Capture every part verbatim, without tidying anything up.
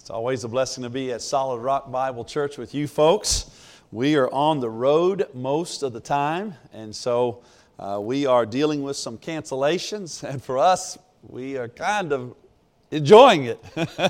It's always a blessing to be at Solid Rock Bible Church with you folks. We are on the road most of the time, and so uh, we are dealing with some cancellations, and for us, we are kind of enjoying it.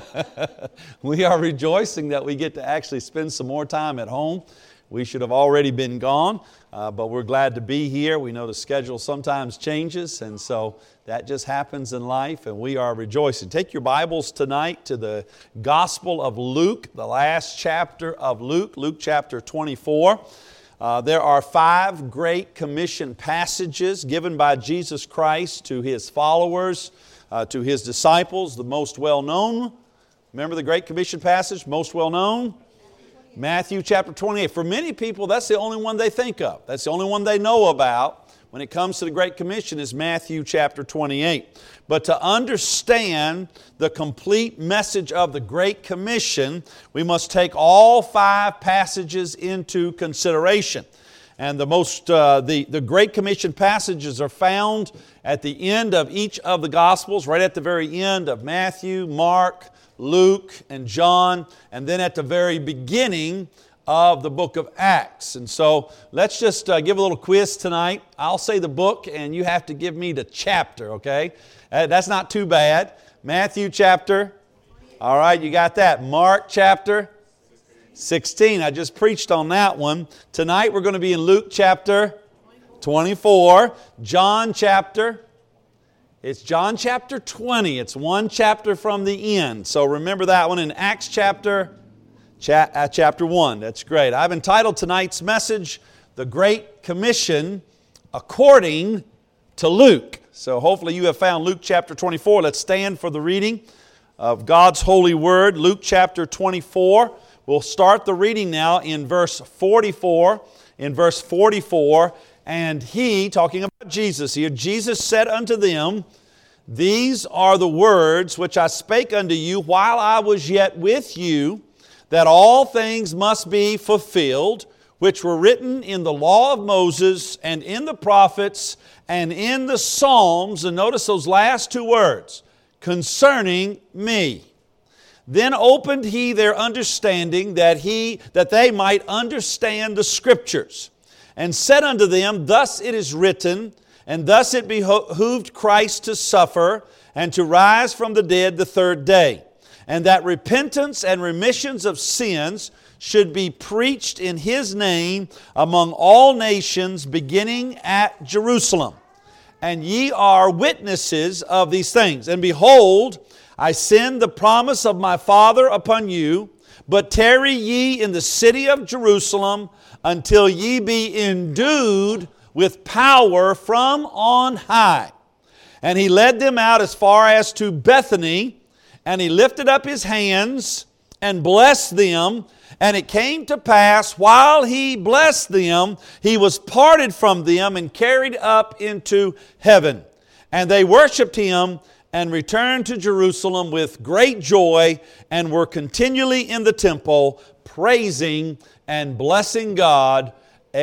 We are rejoicing that we get to actually spend some more time at home. We should have already been gone, uh, but we're glad to be here. We know the schedule sometimes changes, and so that just happens in life, and we are rejoicing. Take your Bibles tonight to the Gospel of Luke, the last chapter of Luke, Luke chapter twenty-four. Uh, there are five Great Commission passages given by Jesus Christ to His followers, uh, to His disciples. The most well-known, remember the Great Commission passage, most well-known? Matthew chapter twenty-eight. For many people, that's the only one they think of. That's the only one they know about when it comes to the Great Commission is Matthew chapter twenty-eight. But to understand the complete message of the Great Commission, we must take all five passages into consideration. And the most, uh, the, the Great Commission passages are found at the end of each of the Gospels, right at the very end of Matthew, Mark, Luke, and John, and then at the very beginning of the book of Acts. And so let's just uh, give a little quiz tonight. I'll say the book and you have to give me the chapter, okay? Uh, that's not too bad. Matthew chapter, all right, you got that. Mark chapter sixteen. I just preached on that one. Tonight we're going to be in Luke chapter twenty-four. John chapter It's John chapter twenty. It's one chapter from the end. So remember that one. In Acts chapter, cha- uh, chapter one. That's great. I've entitled tonight's message, The Great Commission According to Luke. So hopefully you have found Luke chapter twenty-four. Let's stand for the reading of God's holy word. Luke chapter twenty-four. We'll start the reading now in verse forty-four. In verse forty-four. And He, talking about Jesus here, Jesus said unto them, These are the words which I spake unto you while I was yet with you, that all things must be fulfilled, which were written in the law of Moses, and in the prophets, and in the Psalms. And notice those last two words, concerning me. Then opened He their understanding, that he that they might understand the Scriptures. And said unto them, Thus it is written, and thus it behooved Christ to suffer, and to rise from the dead the third day, and that repentance and remissions of sins should be preached in His name among all nations, beginning at Jerusalem. And ye are witnesses of these things. And behold, I send the promise of my Father upon you, but tarry ye in the city of Jerusalem, until ye be endued with power from on high. And He led them out as far as to Bethany, and He lifted up His hands and blessed them. And it came to pass, while He blessed them, He was parted from them and carried up into heaven. And they worshiped Him and returned to Jerusalem with great joy, and were continually in the temple, praising and blessing God.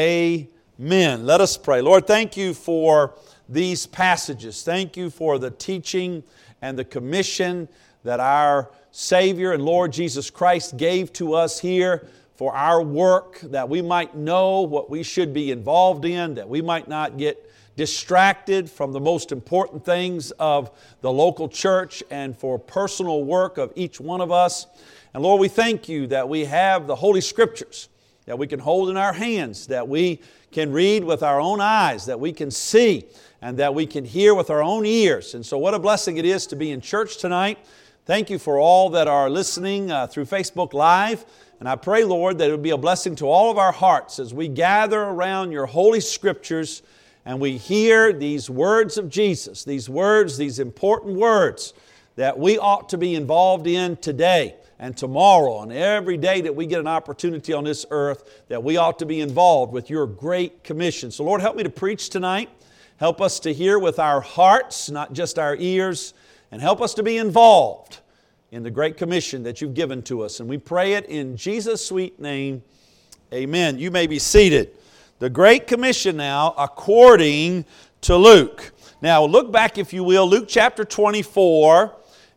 Amen. Let us pray. Lord, thank You for these passages. Thank You for the teaching and the commission that our Savior and Lord Jesus Christ gave to us here for our work, that we might know what we should be involved in, that we might not get distracted from the most important things of the local church and for personal work of each one of us. And Lord, we thank You that we have the Holy Scriptures that we can hold in our hands, that we can read with our own eyes, that we can see, and that we can hear with our own ears. And so what a blessing it is to be in church tonight. Thank You for all that are listening uh, through Facebook Live. And I pray, Lord, that it would be a blessing to all of our hearts as we gather around Your Holy Scriptures and we hear these words of Jesus, these words, these important words that we ought to be involved in today and tomorrow and every day that we get an opportunity on this earth, that we ought to be involved with Your Great Commission. So Lord, help me to preach tonight. Help us to hear with our hearts, not just our ears, and help us to be involved in the Great Commission that You've given to us. And we pray it in Jesus' sweet name. Amen. You may be seated. The Great Commission now according to Luke. Now look back, if you will, Luke chapter twenty-four,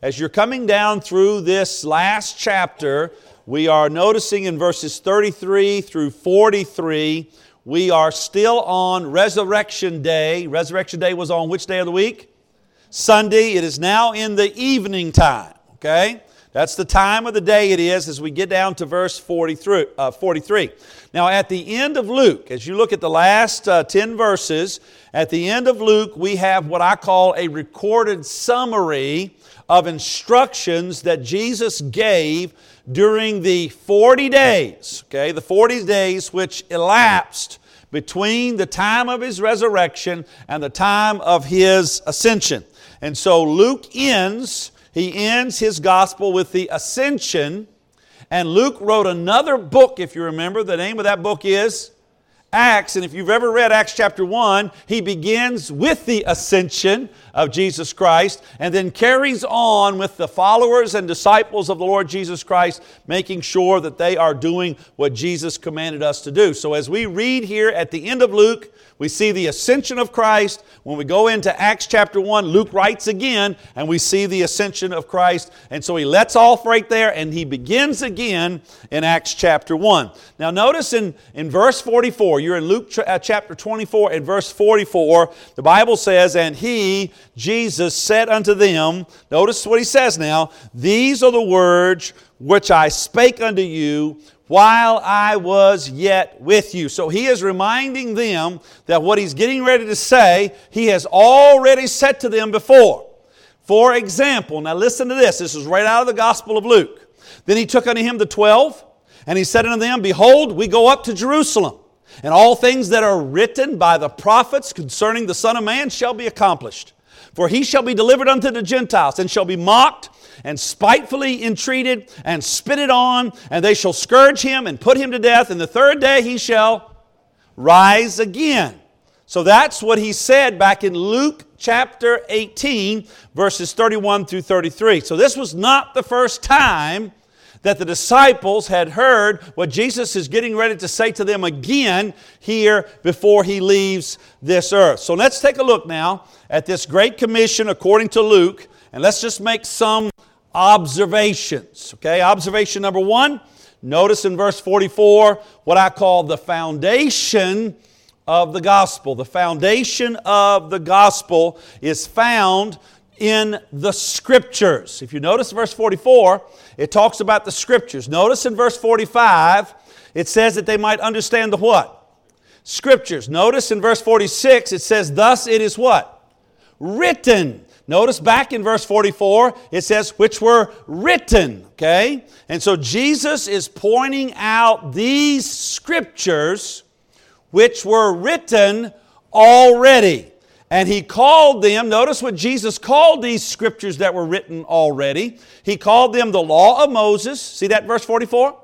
as you're coming down through this last chapter, we are noticing in verses thirty-three through forty-three, we are still on Resurrection Day. Resurrection Day was on which day of the week? Sunday. It is now in the evening time, okay? That's the time of the day it is as we get down to verse forty-three. Uh, forty-three. Now at the end of Luke, as you look at the last uh, ten verses, at the end of Luke we have what I call a recorded summary of instructions that Jesus gave during the forty days, okay, the forty days which elapsed between the time of His resurrection and the time of His ascension. And so Luke ends, he ends his gospel with the ascension, and Luke wrote another book, if you remember. The name of that book is Acts, and if you've ever read Acts chapter one, he begins with the ascension of Jesus Christ and then carries on with the followers and disciples of the Lord Jesus Christ, making sure that they are doing what Jesus commanded us to do. So as we read here at the end of Luke, we see the ascension of Christ. When we go into Acts chapter one, Luke writes again, and we see the ascension of Christ. And so he lets off right there, and he begins again in Acts chapter one. Now notice in, in verse forty-four, you're in Luke chapter twenty-four and verse forty-four, the Bible says, "And He, Jesus, said unto them," notice what He says now, "These are the words which I spake unto you while I was yet with you." So He is reminding them that what He's getting ready to say, He has already said to them before. For example, now listen to this. This is right out of the Gospel of Luke. "Then He took unto Him the twelve, and He said unto them, Behold, we go up to Jerusalem, and all things that are written by the prophets concerning the Son of Man shall be accomplished. For He shall be delivered unto the Gentiles, and shall be mocked, and spitefully entreated, and spitted on, and they shall scourge Him, and put Him to death, and the third day He shall rise again." So that's what He said back in Luke chapter eighteen, verses thirty-one through thirty-three. So this was not the first time that the disciples had heard what Jesus is getting ready to say to them again here before He leaves this earth. So let's take a look now at this Great Commission according to Luke, and let's just make some observations. Okay, observation number one, notice in verse forty-four what I call the foundation of the gospel. The foundation of the gospel is found in the Scriptures. If you notice verse forty-four, it talks about the Scriptures. Notice in verse forty-five, it says that they might understand the what? Scriptures. Notice in verse forty-six, it says, "Thus it is" what? Written. Notice back in verse forty-four, it says, "which were written." Okay? And so Jesus is pointing out these Scriptures which were written already. And He called them, notice what Jesus called these Scriptures that were written already. He called them the law of Moses. See that verse forty-four?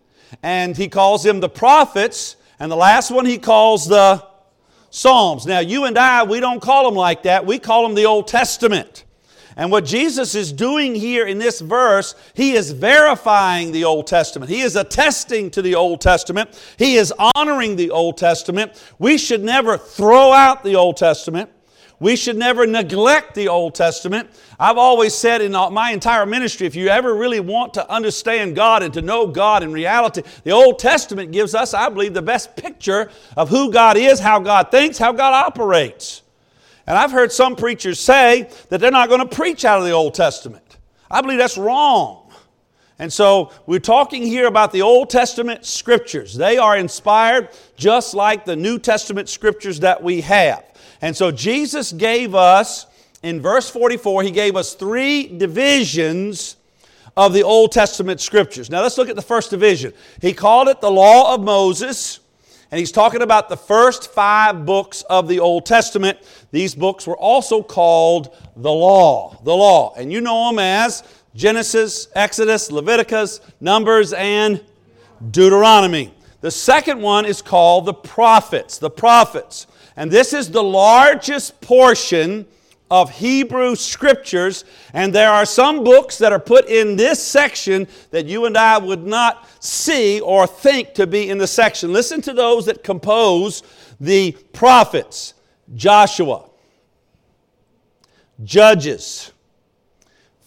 And He calls them the prophets. And the last one He calls the Psalms. Now you and I, we don't call them like that. We call them the Old Testament. And what Jesus is doing here in this verse, He is verifying the Old Testament. He is attesting to the Old Testament. He is honoring the Old Testament. We should never throw out the Old Testament. We should never neglect the Old Testament. I've always said in my entire ministry, if you ever really want to understand God and to know God in reality, the Old Testament gives us, I believe, the best picture of who God is, how God thinks, how God operates. And I've heard some preachers say that they're not going to preach out of the Old Testament. I believe that's wrong. And so we're talking here about the Old Testament Scriptures. They are inspired just like the New Testament Scriptures that we have. And so Jesus gave us, in verse forty-four, He gave us three divisions of the Old Testament Scriptures. Now let's look at the first division. He called it the law of Moses. And He's talking about the first five books of the Old Testament. These books were also called the law. The law. And you know them as Genesis, Exodus, Leviticus, Numbers, and Deuteronomy. The second one is called the prophets. The prophets. And this is the largest portion of Hebrew Scriptures, and there are some books that are put in this section that you and I would not see or think to be in the section. Listen to those that compose the prophets: Joshua, Judges,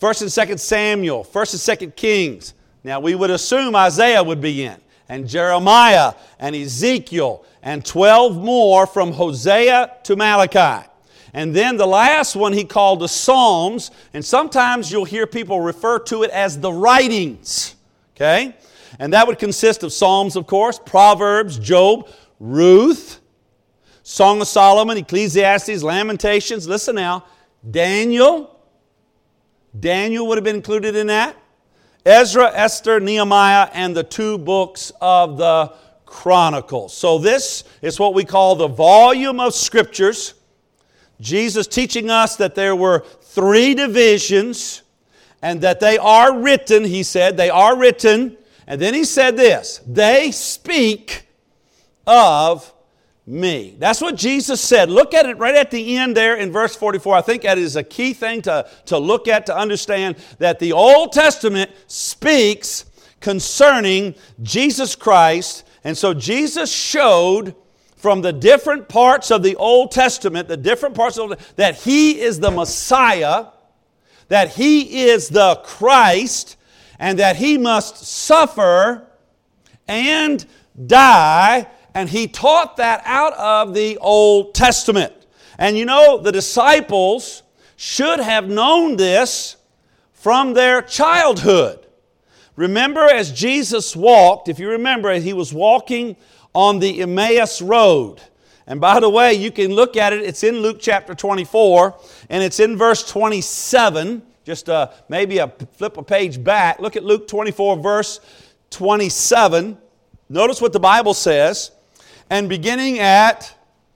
First and Second Samuel, First and Second Kings. Now we would assume Isaiah would be in, and Jeremiah, and Ezekiel, and twelve more from Hosea to Malachi. And then the last one he called the Psalms, and sometimes you'll hear people refer to it as the writings. Okay? And that would consist of Psalms, of course, Proverbs, Job, Ruth, Song of Solomon, Ecclesiastes, Lamentations. Listen now, Daniel. Daniel would have been included in that. Ezra, Esther, Nehemiah, and the two books of the Chronicles. So this is what we call the volume of Scriptures. Jesus teaching us that there were three divisions and that they are written, he said, they are written. And then he said this, they speak of me. That's what Jesus said. Look at it right at the end there in verse forty-four. I think that is a key thing to, to look at, to understand that the Old Testament speaks concerning Jesus Christ. And so Jesus showed from the different parts of the Old Testament, the different parts of the, that He is the Messiah, that He is the Christ, and that He must suffer and die. And He taught that out of the Old Testament. And you know, the disciples should have known this from their childhood. Remember, as Jesus walked, if you remember, He was walking on the Emmaus Road. And by the way, you can look at it. It's in Luke chapter twenty-four, and it's in verse twenty-seven. Just uh, maybe a, flip a page back. Look at Luke twenty-four, verse twenty-seven. Notice what the Bible says. And beginning at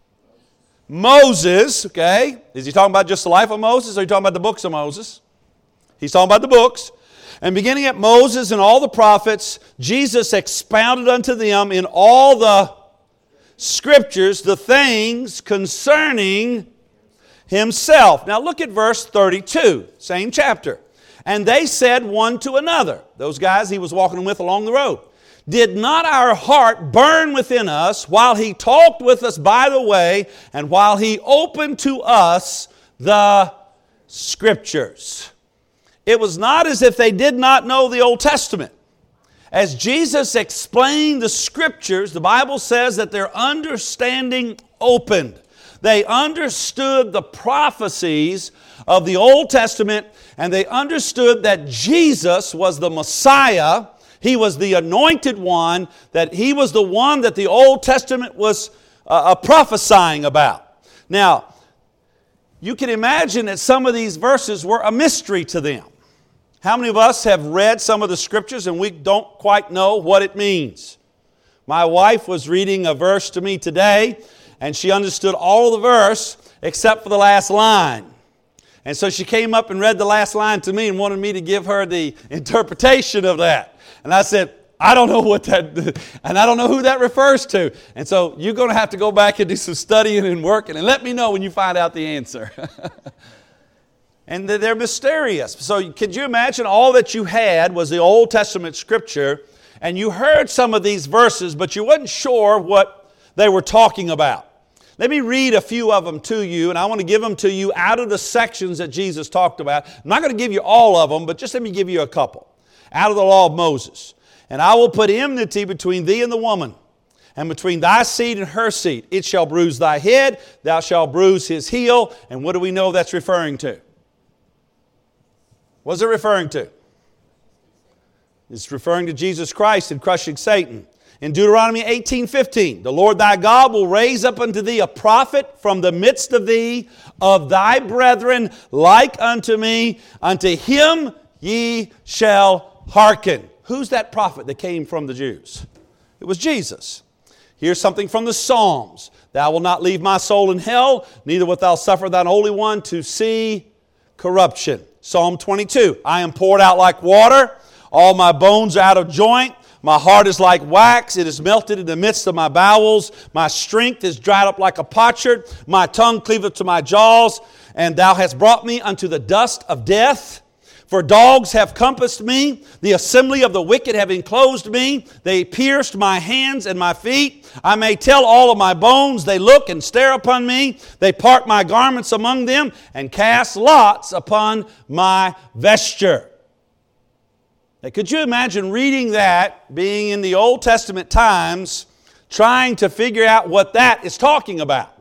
Moses, okay? Is he talking about just the life of Moses, or are you talking about the books of Moses? He's talking about the books. And beginning at Moses and all the prophets, Jesus expounded unto them in all the Scriptures the things concerning Himself. Now look at verse thirty-two, same chapter. And they said one to another, those guys He was walking with along the road, did not our heart burn within us while He talked with us by the way, and while He opened to us the Scriptures? It was not as if they did not know the Old Testament. As Jesus explained the Scriptures, the Bible says that their understanding opened. They understood the prophecies of the Old Testament, and they understood that Jesus was the Messiah. He was the anointed one, that He was the one that the Old Testament was uh, prophesying about. Now, you can imagine that some of these verses were a mystery to them. How many of us have read some of the Scriptures and we don't quite know what it means? My wife was reading a verse to me today, and she understood all of the verse except for the last line. And so she came up and read the last line to me and wanted me to give her the interpretation of that. And I said, I don't know what that, and I don't know who that refers to. And so you're going to have to go back and do some studying and working, and let me know when you find out the answer. And they're mysterious. So could you imagine all that you had was the Old Testament Scripture, and you heard some of these verses, but you wasn't sure what they were talking about. Let me read a few of them to you, and I want to give them to you out of the sections that Jesus talked about. I'm not going to give you all of them, but just let me give you a couple. Out of the law of Moses. And I will put enmity between thee and the woman, and between thy seed and her seed. It shall bruise thy head, thou shalt bruise his heel. And what do we know that's referring to? What's it referring to? It's referring to Jesus Christ and crushing Satan. In Deuteronomy eighteen fifteen, the Lord thy God will raise up unto thee a prophet from the midst of thee, of thy brethren, like unto me. Unto him ye shall hearken. Who's that prophet that came from the Jews? It was Jesus. Here's something from the Psalms. Thou wilt not leave my soul in hell, neither wilt thou suffer thine Holy One to see corruption. Psalm twenty-two, I am poured out like water, all my bones are out of joint. My heart is like wax, it is melted in the midst of my bowels. My strength is dried up like a potsherd. My tongue cleaveth to my jaws. And thou hast brought me unto the dust of death. For dogs have compassed me, the assembly of the wicked have enclosed me. They pierced my hands and my feet. I may tell all of my bones. They look and stare upon me. They part my garments among them and cast lots upon my vesture. Now, could you imagine reading that, being in the Old Testament times, trying to figure out what that is talking about?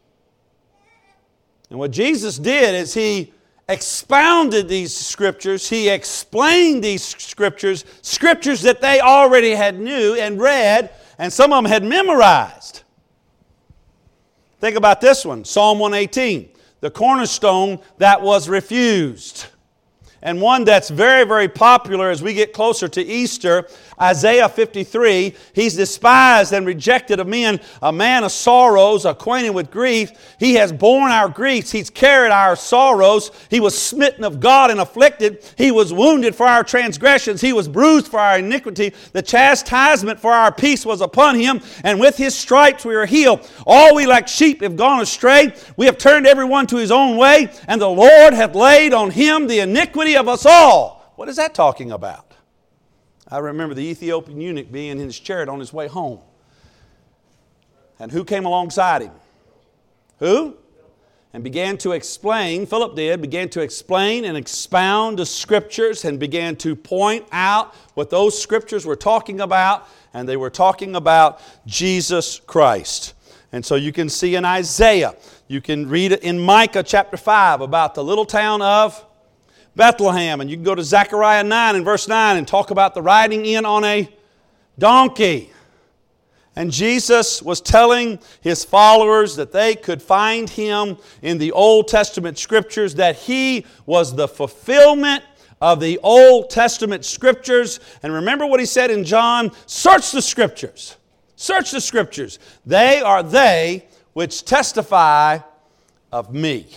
And what Jesus did is He expounded these Scriptures. He explained these Scriptures, Scriptures that they already had knew and read, and some of them had memorized. Think about this one, Psalm one eighteen, the cornerstone that was refused. And one that's very, very popular as we get closer to Easter, Isaiah fifty-three, He's despised and rejected of men, a man of sorrows, acquainted with grief. He has borne our griefs. He's carried our sorrows. He was smitten of God and afflicted. He was wounded for our transgressions. He was bruised for our iniquity. The chastisement for our peace was upon Him, and with His stripes we are healed. All we like sheep have gone astray. We have turned everyone to his own way, and the Lord hath laid on Him the iniquity of us all. What is that talking about? I remember the Ethiopian eunuch being in his chariot on his way home. And who came alongside him? Who? And began to explain, Philip did, began to explain and expound the Scriptures and began to point out what those Scriptures were talking about, and they were talking about Jesus Christ. And so you can see in Isaiah, you can read it in Micah chapter five about the little town of Bethlehem, and you can go to Zechariah nine and verse nine and talk about the riding in on a donkey. And Jesus was telling His followers that they could find Him in the Old Testament Scriptures, that He was the fulfillment of the Old Testament Scriptures. And remember what He said in John, search the Scriptures. Search the Scriptures. They are they which testify of me.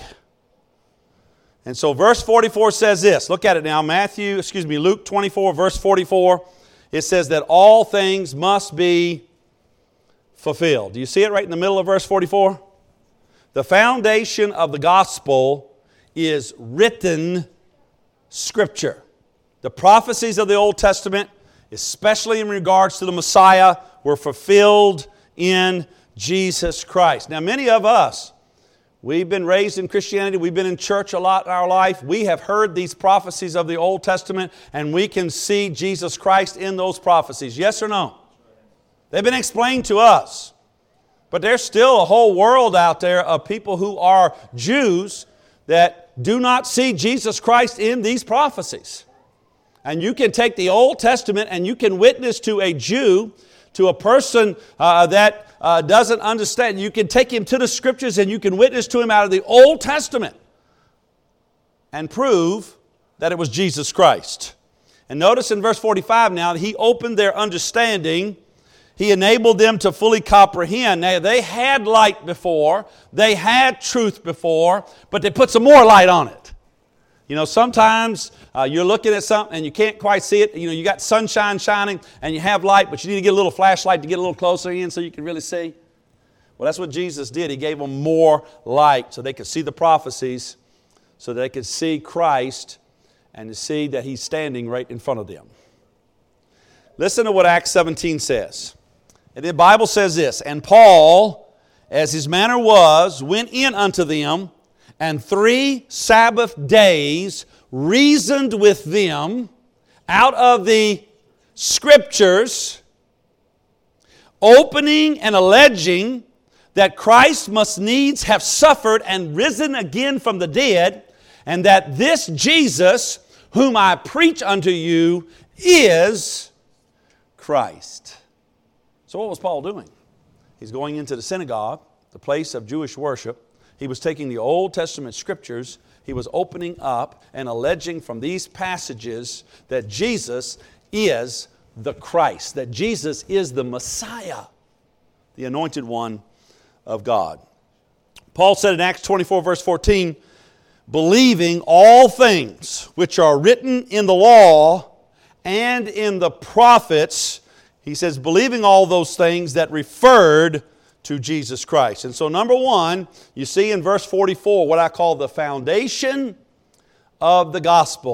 And so verse forty-four says this. Look at it now. Matthew, excuse me, Luke twenty-four, verse forty-four. It says that all things must be fulfilled. Do you see it right in the middle of verse forty-four? The foundation of the gospel is written Scripture. The prophecies of the Old Testament, especially in regards to the Messiah, were fulfilled in Jesus Christ. Now, many of us, we've been raised in Christianity. We've been in church a lot in our life. We have heard these prophecies of the Old Testament, and we can see Jesus Christ in those prophecies. Yes or no? They've been explained to us. But there's still a whole world out there of people who are Jews that do not see Jesus Christ in these prophecies. And you can take the Old Testament and you can witness to a Jew, to a person uh, that uh, doesn't understand. You can take him to the Scriptures and you can witness to him out of the Old Testament and prove that it was Jesus Christ. And notice in verse forty-five now, He opened their understanding. He enabled them to fully comprehend. Now, they had light before. They had truth before, but they put some more light on it. You know, sometimes uh, you're looking at something and you can't quite see it. You know, you got sunshine shining and you have light, but you need to get a little flashlight to get a little closer in so you can really see. Well, that's what Jesus did. He gave them more light so they could see the prophecies, so they could see Christ and to see that He's standing right in front of them. Listen to what Acts seventeen says. And the Bible says this, and Paul, as his manner was, went in unto them, and three Sabbath days reasoned with them out of the Scriptures, opening and alleging that Christ must needs have suffered and risen again from the dead, and that this Jesus, whom I preach unto you, is Christ. So what was Paul doing? He's going into the synagogue, the place of Jewish worship. He was taking the Old Testament Scriptures. He was opening up and alleging from these passages that Jesus is the Christ, that Jesus is the Messiah, the anointed one of God. Paul said in Acts twenty-four, verse fourteen, believing all things which are written in the law and in the prophets. He says, believing all those things that referred to Jesus Christ. And so number one, you see in verse forty-four what I call the foundation of the gospel.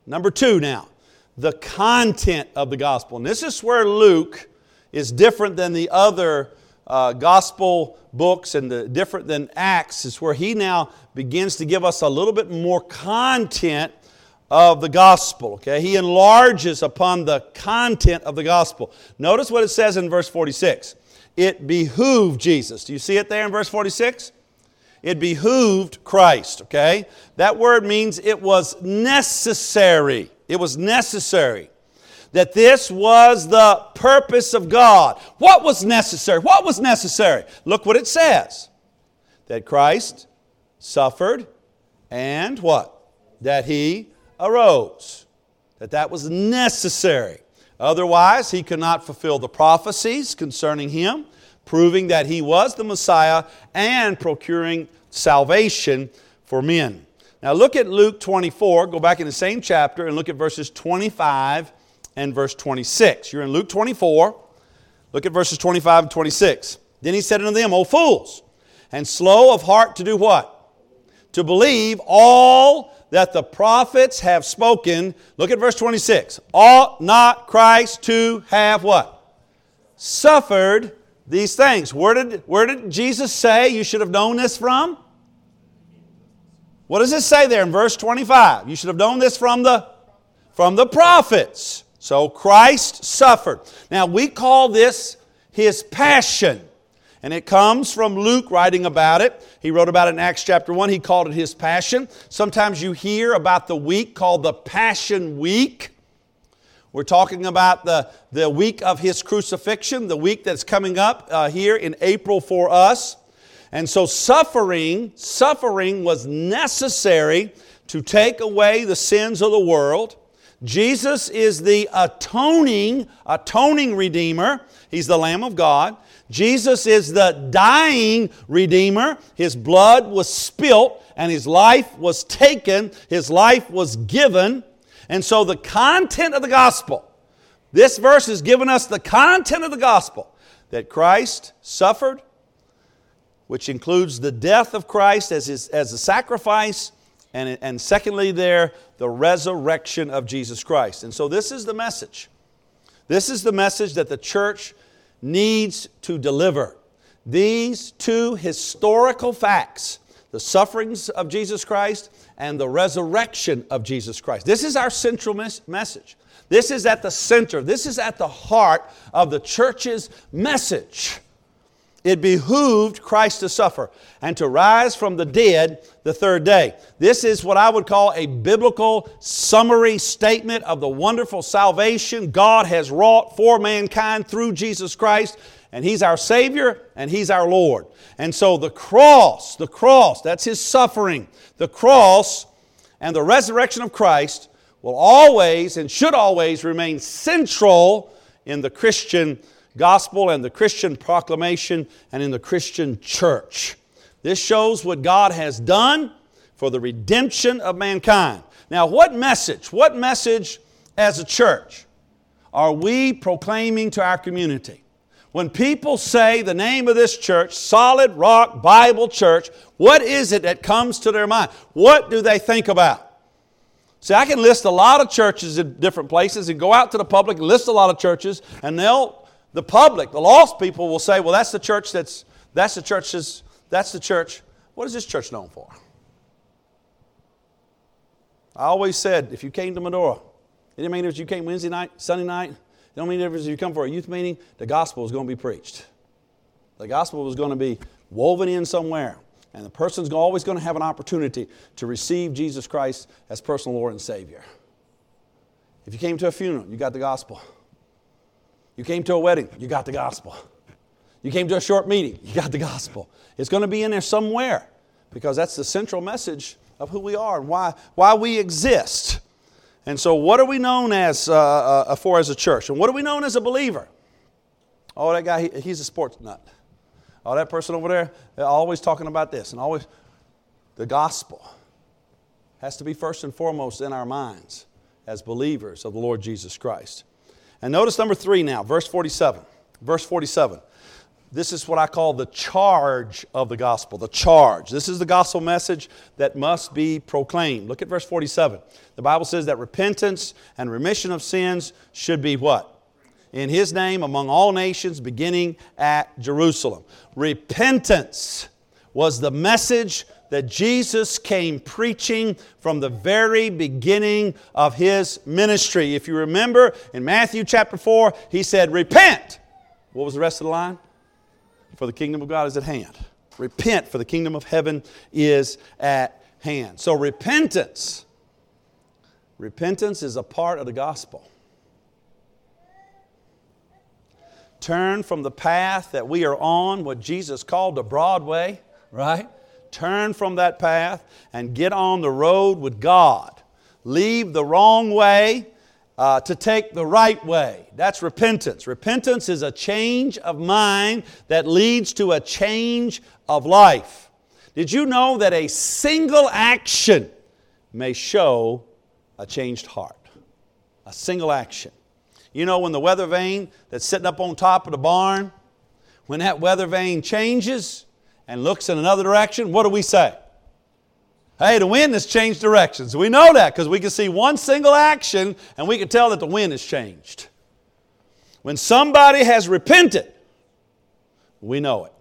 Number two now, the content of the gospel. And this is where Luke is different than the other uh, gospel books and the, different than Acts. Is where he now begins to give us a little bit more content of the gospel. Okay, he enlarges upon the content of the gospel. Notice what it says in verse forty-six. It behooved Jesus. Do you see it there in verse forty-six? It behooved Christ. Okay, that word means it was necessary. It was necessary. That this was the purpose of God. What was necessary? What was necessary? Look what it says. That Christ suffered and what? That He arose. That that was necessary. Otherwise, He could not fulfill the prophecies concerning Him, proving that He was the Messiah and procuring salvation for men. Now look at Luke twenty-four. Go back in the same chapter and look at verses twenty-five and verse twenty-six. You're in Luke twenty-four. Look at verses twenty-five and twenty-six. Then He said unto them, O fools, and slow of heart to do what? To believe all that the prophets have spoken. Look at verse twenty-six. Ought not Christ to have what? Suffered these things. Where did, where did Jesus say you should have known this from? What does it say there in verse twenty-five? You should have known this from the, from the prophets. So Christ suffered. Now we call this His passion. And it comes from Luke writing about it. He wrote about it in Acts chapter one. He called it His passion. Sometimes you hear about the week called the Passion Week. We're talking about the, the week of His crucifixion, the week that's coming up uh, here in April for us. And so suffering, suffering was necessary to take away the sins of the world. Jesus is the atoning, atoning Redeemer. He's the Lamb of God. Jesus is the dying Redeemer. His blood was spilt and His life was taken. His life was given. And so the content of the gospel, this verse has given us the content of the gospel, that Christ suffered, which includes the death of Christ as, his, as a sacrifice, and, and secondly there, the resurrection of Jesus Christ. And so this is the message. This is the message that the church needs to deliver. These two historical facts, the sufferings of Jesus Christ and the resurrection of Jesus Christ. This is our central mes- message. This is at the center. This is at the heart of the church's message. It behooved Christ to suffer and to rise from the dead the third day. This is what I would call a biblical summary statement of the wonderful salvation God has wrought for mankind through Jesus Christ. And He's our Savior and He's our Lord. And so the cross, the cross, that's His suffering. The cross and the resurrection of Christ will always and should always remain central in the Christian gospel and the Christian proclamation and in the Christian church. This shows what God has done for the redemption of mankind. Now, what message, what message as a church are we proclaiming to our community? When people say the name of this church, Solid Rock Bible Church, what is it that comes to their mind? What do they think about? See, I can list a lot of churches in different places and go out to the public and list a lot of churches, and they'll The public, the lost people will say, well, that's the church that's, that's the church, that's, that's the church. What is this church known for? I always said, if you came to Medora, it didn't matter if you came Wednesday night, Sunday night, it don't mean if you come for a youth meeting, the gospel is going to be preached. The gospel was going to be woven in somewhere. And the person's always going to have an opportunity to receive Jesus Christ as personal Lord and Savior. If you came to a funeral, you got the gospel. You came to a wedding, you got the gospel. You came to a short meeting, you got the gospel. It's going to be in there somewhere because that's the central message of who we are and why, why we exist. And so what are we known as uh, uh, for as a church? And what are we known as a believer? Oh, that guy, he, he's a sports nut. Oh, that person over there, they're always talking about this. And always, the gospel has to be first and foremost in our minds as believers of the Lord Jesus Christ. And notice number three now, verse forty-seven. Verse forty-seven. This is what I call the charge of the gospel, the charge. This is the gospel message that must be proclaimed. Look at verse forty-seven. The Bible says that repentance and remission of sins should be what? In His name among all nations, beginning at Jerusalem. Repentance was the message that Jesus came preaching from the very beginning of His ministry. If you remember, in Matthew chapter four, He said, repent. What was the rest of the line? For the kingdom of God is at hand. Repent, for the kingdom of heaven is at hand. So repentance, repentance is a part of the gospel. Turn from the path that we are on, what Jesus called the broad way, right? Turn from that path and get on the road with God. Leave the wrong way uh, to take the right way. That's repentance. Repentance is a change of mind that leads to a change of life. Did you know that a single action may show a changed heart? A single action. You know, when the weather vane that's sitting up on top of the barn, when that weather vane changes and looks in another direction, what do we say? Hey, the wind has changed directions. We know that because we can see one single action and we can tell that the wind has changed. When somebody has repented, we know it.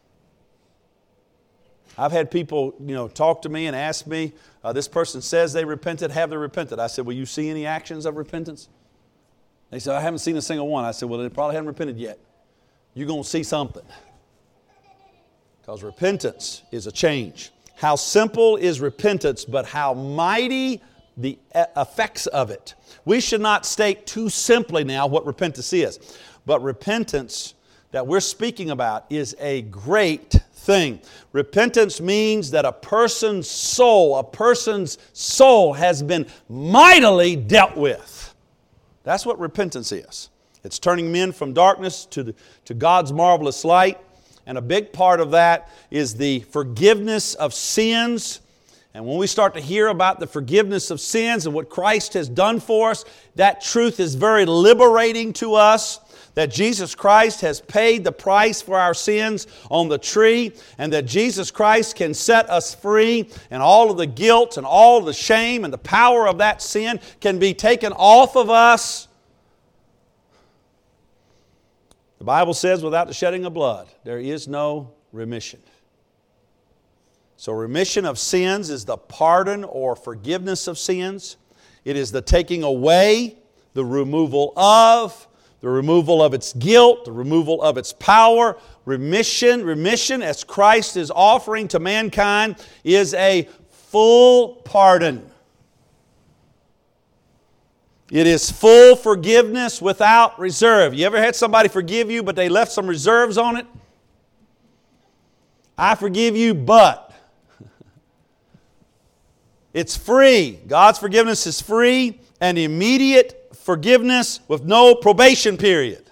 I've had people, you know, talk to me and ask me, uh, this person says they repented, have they repented? I said, will you see any actions of repentance? They said, I haven't seen a single one. I said, well, they probably haven't repented yet. You're going to see something. Because repentance is a change. How simple is repentance, but how mighty the effects of it. We should not state too simply now what repentance is. But repentance that we're speaking about is a great thing. Repentance means that a person's soul, a person's soul has been mightily dealt with. That's what repentance is. It's turning men from darkness to, the, to God's marvelous light. And a big part of that is the forgiveness of sins. And when we start to hear about the forgiveness of sins and what Christ has done for us, that truth is very liberating to us. That Jesus Christ has paid the price for our sins on the tree, and that Jesus Christ can set us free, and all of the guilt and all of the shame and the power of that sin can be taken off of us. The Bible says without the shedding of blood, there is no remission. So remission of sins is the pardon or forgiveness of sins. It is the taking away, the removal of, the removal of its guilt, the removal of its power. Remission, remission as Christ is offering to mankind is a full pardon. It is full forgiveness without reserve. You ever had somebody forgive you but they left some reserves on it? I forgive you, but. It's free. God's forgiveness is free and immediate forgiveness with no probation period.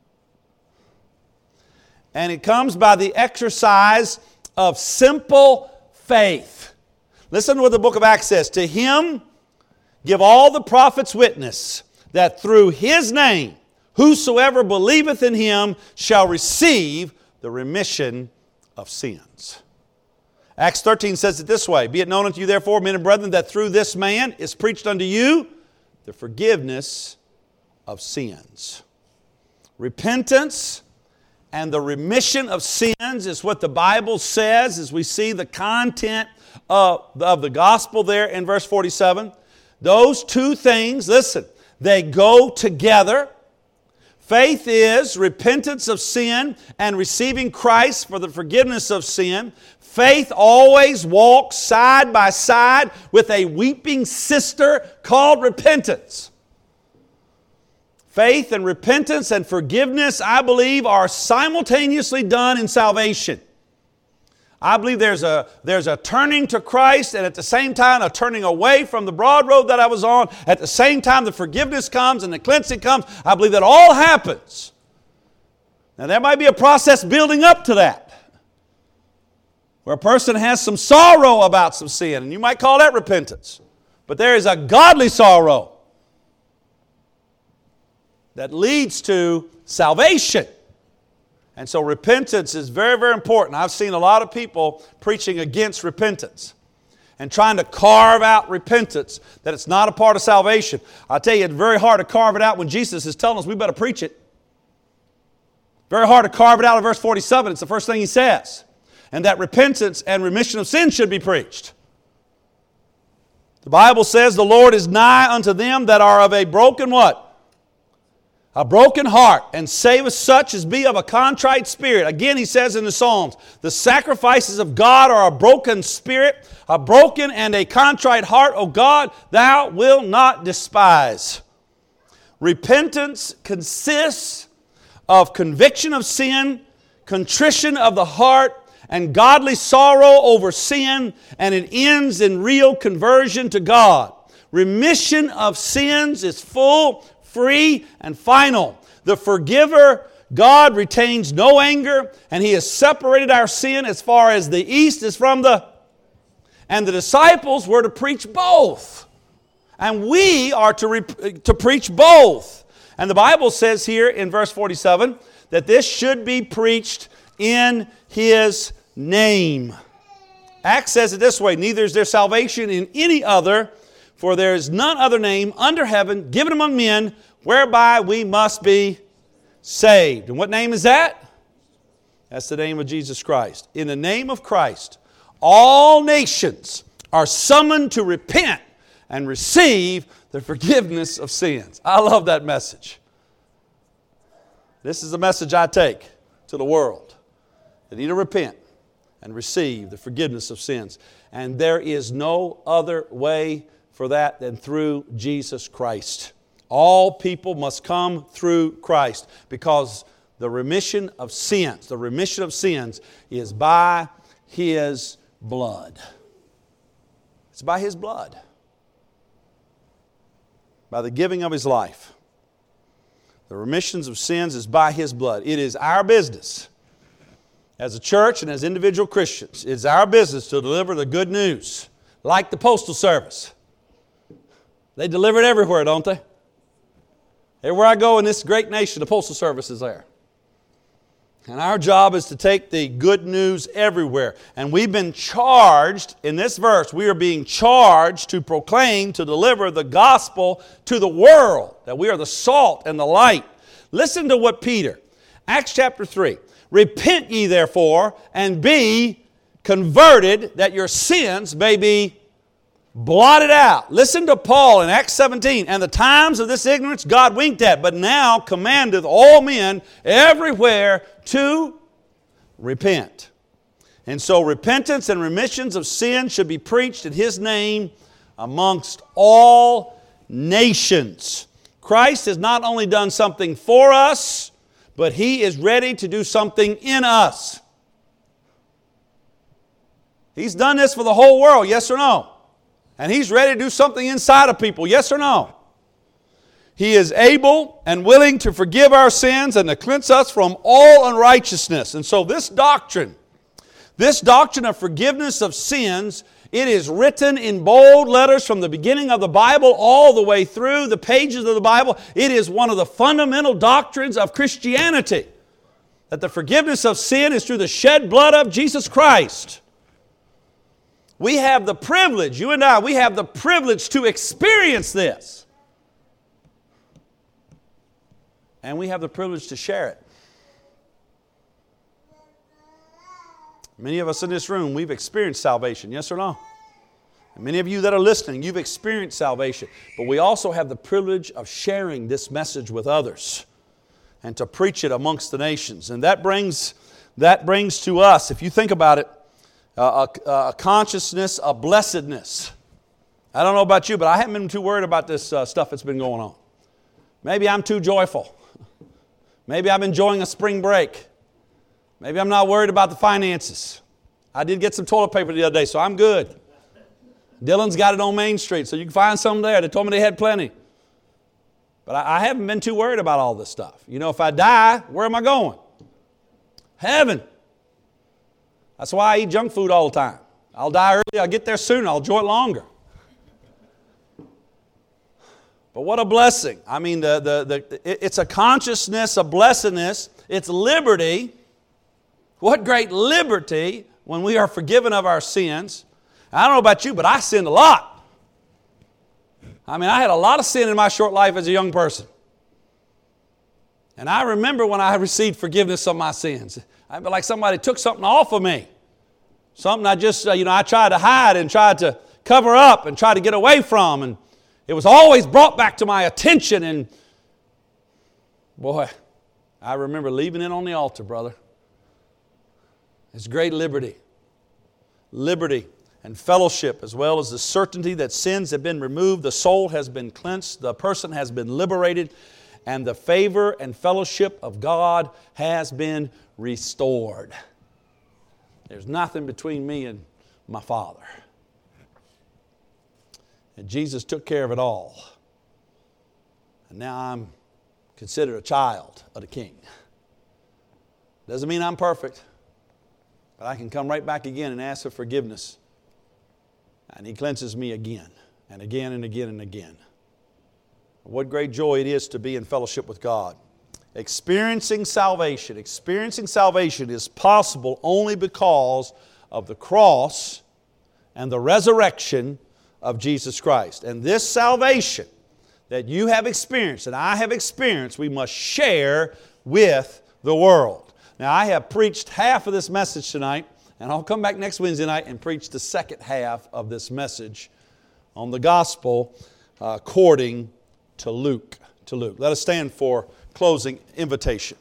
And it comes by the exercise of simple faith. Listen to what the book of Acts says. To Him give all the prophets witness that through His name whosoever believeth in Him shall receive the remission of sins. Acts thirteen says it this way. Be it known unto you therefore, men and brethren, that through this man is preached unto you the forgiveness of sins. Repentance and the remission of sins is what the Bible says as we see the content of, of the gospel there in verse forty-seven. Those two things, listen, they go together. Faith is repentance of sin and receiving Christ for the forgiveness of sin. Faith always walks side by side with a weeping sister called repentance. Faith and repentance and forgiveness, I believe, are simultaneously done in salvation. I believe there's a, there's a turning to Christ and at the same time a turning away from the broad road that I was on. At the same time the forgiveness comes and the cleansing comes. I believe that all happens. Now there might be a process building up to that, where a person has some sorrow about some sin, and you might call that repentance. But there is a godly sorrow that leads to salvation. And so repentance is very, very important. I've seen a lot of people preaching against repentance and trying to carve out repentance, that it's not a part of salvation. I tell you, it's very hard to carve it out when Jesus is telling us we better preach it. Very hard to carve it out in verse forty-seven. It's the first thing He says. And that repentance and remission of sin should be preached. The Bible says the Lord is nigh unto them that are of a broken what? A broken heart, and saveth such as be of a contrite spirit. Again, He says in the Psalms, the sacrifices of God are a broken spirit, a broken and a contrite heart, O God, Thou wilt not despise. Repentance consists of conviction of sin, contrition of the heart, and godly sorrow over sin, and it ends in real conversion to God. Remission of sins is full, free, and final. The forgiver, God, retains no anger, and He has separated our sin as far as the east is from the... And the disciples were to preach both. And we are to, re- to preach both. And the Bible says here in verse forty-seven that this should be preached in His name. Acts says it this way, neither is there salvation in any other, for there is none other name under heaven given among men whereby we must be saved. And what name is that? That's the name of Jesus Christ. In the name of Christ, all nations are summoned to repent and receive the forgiveness of sins. I love that message. This is the message I take to the world. They need to repent and receive the forgiveness of sins. And there is no other way for that than through Jesus Christ. All people must come through Christ, because the remission of sins, the remission of sins is by His blood. It's by His blood. By the giving of His life. The remissions of sins is by His blood. It is our business as a church and as individual Christians. It's our business to deliver the good news, like the Postal Service. They deliver it everywhere, don't they? Everywhere I go in this great nation, the Postal Service is there. And our job is to take the good news everywhere. And we've been charged, in this verse, we are being charged to proclaim, to deliver the gospel to the world, that we are the salt and the light. Listen to what Peter, Acts chapter three, repent ye therefore, and be converted, that your sins may be blotted out. Listen to Paul in Acts seventeen. And the times of this ignorance God winked at, but now commandeth all men everywhere to repent. And so repentance and remissions of sin should be preached in His name amongst all nations. Christ has not only done something for us, but He is ready to do something in us. He's done this for the whole world, yes or no? And He's ready to do something inside of people, yes or no? He is able and willing to forgive our sins and to cleanse us from all unrighteousness. And so this doctrine, this doctrine of forgiveness of sins, it is written in bold letters from the beginning of the Bible all the way through the pages of the Bible. It is one of the fundamental doctrines of Christianity, that the forgiveness of sin is through the shed blood of Jesus Christ. We have the privilege, you and I, we have the privilege to experience this. And we have the privilege to share it. Many of us in this room, we've experienced salvation, yes or no? And many of you that are listening, you've experienced salvation. But we also have the privilege of sharing this message with others and to preach it amongst the nations. And that brings, that brings to us, if you think about it, Uh, a, a consciousness of blessedness. I don't know about you, but I haven't been too worried about this uh, stuff that's been going on. Maybe I'm too joyful. Maybe I'm enjoying a spring break. Maybe I'm not worried about the finances. I did get some toilet paper the other day, so I'm good. Dylan's got it on Main Street, so you can find some there. They told me they had plenty. But I, I haven't been too worried about all this stuff. You know, if I die, where am I going? Heaven. That's why I eat junk food all the time. I'll die early, I'll get there sooner, I'll enjoy it longer. But what a blessing. I mean, the, the, the, it's a consciousness of blessedness. It's liberty. What great liberty when we are forgiven of our sins. I don't know about you, but I sinned a lot. I mean, I had a lot of sin in my short life as a young person. And I remember when I received forgiveness of my sins. I felt like somebody took something off of me. Something I just, uh, you know, I tried to hide and tried to cover up and tried to get away from. And it was always brought back to my attention. And boy, I remember leaving it on the altar, brother. It's great liberty. Liberty and fellowship, as well as the certainty that sins have been removed, the soul has been cleansed, the person has been liberated, and the favor and fellowship of God has been restored. There's nothing between me and my Father. And Jesus took care of it all. And now I'm considered a child of the King. Doesn't mean I'm perfect, but I can come right back again and ask for forgiveness. And He cleanses me again and again and again and again. What great joy it is to be in fellowship with God. Experiencing salvation. Experiencing salvation is possible only because of the cross and the resurrection of Jesus Christ. And this salvation that you have experienced and I have experienced, we must share with the world. Now, I have preached half of this message tonight, and I'll come back next Wednesday night and preach the second half of this message on the gospel uh, according to Luke. To Luke. Let us stand for closing invitation.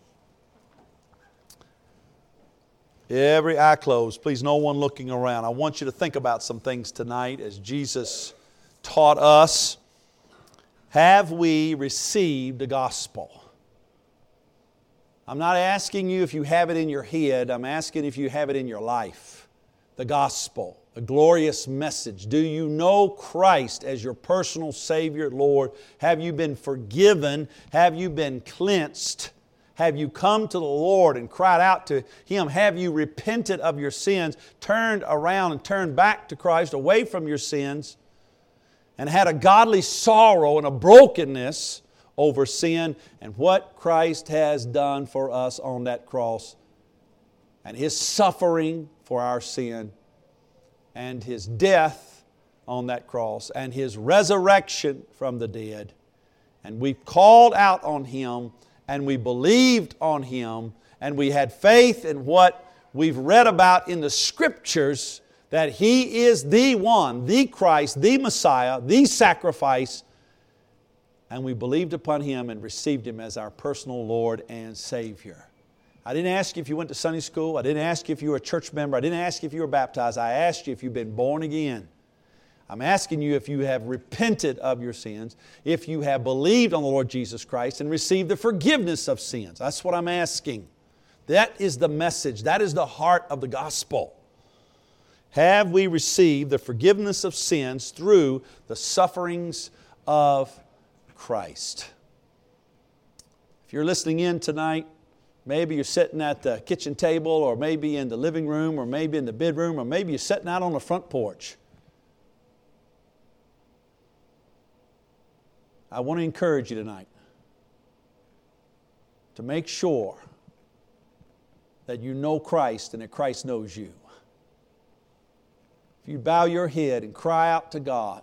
Every eye closed. Please, no one looking around. I want you to think about some things tonight as Jesus taught us. Have we received the gospel? I'm not asking you if you have it in your head. I'm asking if you have it in your life. The gospel, a glorious message. Do you know Christ as your personal Savior, Lord? Have you been forgiven? Have you been cleansed? Have you come to the Lord and cried out to Him? Have you repented of your sins, turned around and turned back to Christ, away from your sins, and had a godly sorrow and a brokenness over sin and what Christ has done for us on that cross, and His suffering for our sin, and His death on that cross, and His resurrection from the dead? And we called out on Him, and we believed on Him, and we had faith in what we've read about in the Scriptures, that He is the one, the Christ, the Messiah, the sacrifice, and we believed upon Him and received Him as our personal Lord and Savior. I didn't ask you if you went to Sunday school. I didn't ask you if you were a church member. I didn't ask you if you were baptized. I asked you if you've been born again. I'm asking you if you have repented of your sins, if you have believed on the Lord Jesus Christ and received the forgiveness of sins. That's what I'm asking. That is the message. That is the heart of the gospel. Have we received the forgiveness of sins through the sufferings of Christ? If you're listening in tonight, maybe you're sitting at the kitchen table, or maybe in the living room, or maybe in the bedroom, or maybe you're sitting out on the front porch. I want to encourage you tonight to make sure that you know Christ and that Christ knows you. If you bow your head and cry out to God,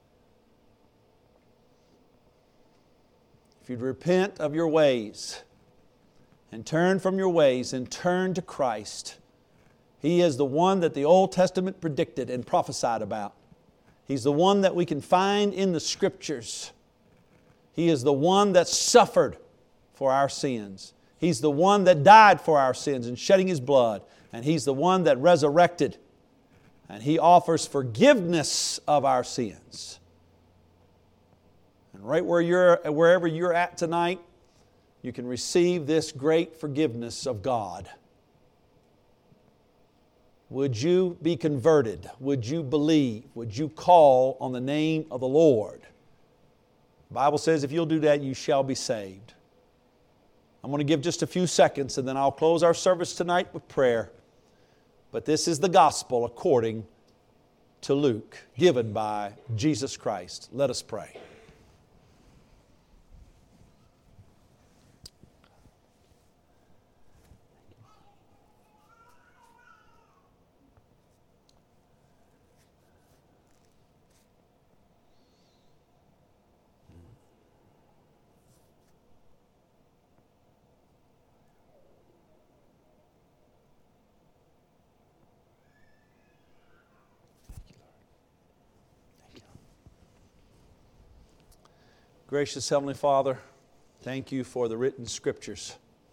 if you'd repent of your ways and turn from your ways and turn to Christ, He is the one that the Old Testament predicted and prophesied about. He's the one that we can find in the Scriptures. He is the one that suffered for our sins. He's the one that died for our sins and shedding His blood. And He's the one that resurrected. And He offers forgiveness of our sins. And right where you're, wherever you're at tonight, you can receive this great forgiveness of God. Would you be converted? Would you believe? Would you call on the name of the Lord? The Bible says if you'll do that, you shall be saved. I'm going to give just a few seconds and then I'll close our service tonight with prayer. But this is the gospel according to Luke, given by Jesus Christ. Let us pray. Gracious Heavenly Father, thank you for the written Scriptures.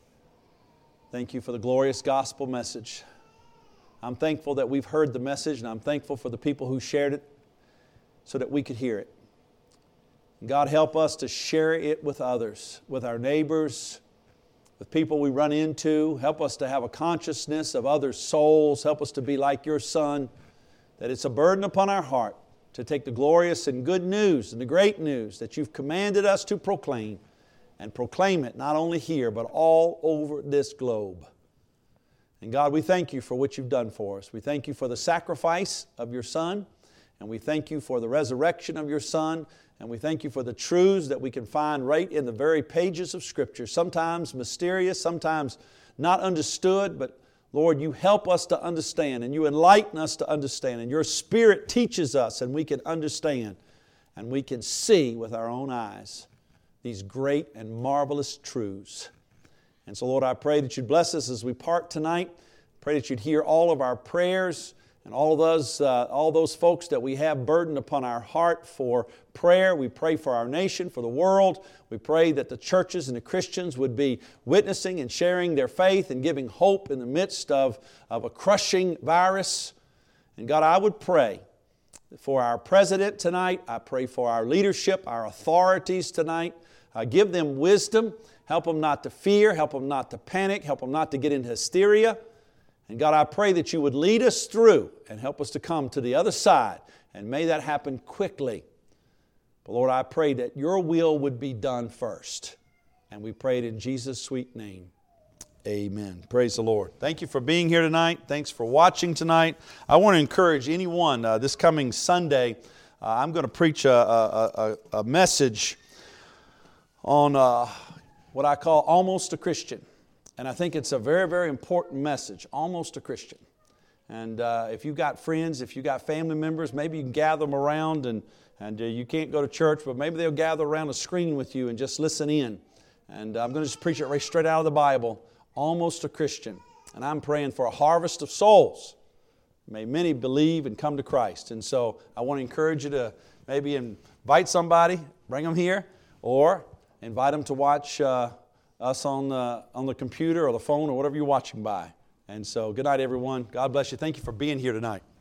Thank you for the glorious gospel message. I'm thankful that we've heard the message, and I'm thankful for the people who shared it so that we could hear it. God, help us to share it with others, with our neighbors, with people we run into. Help us to have a consciousness of other souls. Help us to be like your Son, that it's a burden upon our heart to take the glorious and good news and the great news that you've commanded us to proclaim, and proclaim it not only here, but all over this globe. And God, we thank you for what you've done for us. We thank you for the sacrifice of your Son, and we thank you for the resurrection of your Son, and we thank you for the truths that we can find right in the very pages of Scripture, sometimes mysterious, sometimes not understood, but Lord, you help us to understand, and you enlighten us to understand, and your Spirit teaches us, and we can understand, and we can see with our own eyes these great and marvelous truths. And so, Lord, I pray that you'd bless us as we part tonight. Pray that you'd hear all of our prayers, and all of those, uh, all those folks that we have burdened upon our heart for prayer. We pray for our nation, for the world. We pray that the churches and the Christians would be witnessing and sharing their faith and giving hope in the midst of, of a crushing virus. And God, I would pray for our president tonight. I pray for our leadership, our authorities tonight. Uh, give them wisdom. Help them not to fear. Help them not to panic. Help them not to get into hysteria. And God, I pray that you would lead us through and help us to come to the other side. And may that happen quickly. But Lord, I pray that your will would be done first. And we pray it in Jesus' sweet name. Amen. Praise the Lord. Thank you for being here tonight. Thanks for watching tonight. I want to encourage anyone uh, this coming Sunday. Uh, I'm going to preach a, a, a, a message on uh, what I call Almost a Christian. And I think it's a very, very important message, almost a Christian. And uh, if you've got friends, if you've got family members, maybe you can gather them around, and, and uh, you can't go to church, but maybe they'll gather around a screen with you and just listen in. And I'm going to just preach it right straight out of the Bible, almost a Christian. And I'm praying for a harvest of souls. May many believe and come to Christ. And so I want to encourage you to maybe invite somebody, bring them here, or invite them to watch uh, us on the, on the computer or the phone or whatever you're watching by. And so, good night, everyone. God bless you. Thank you for being here tonight.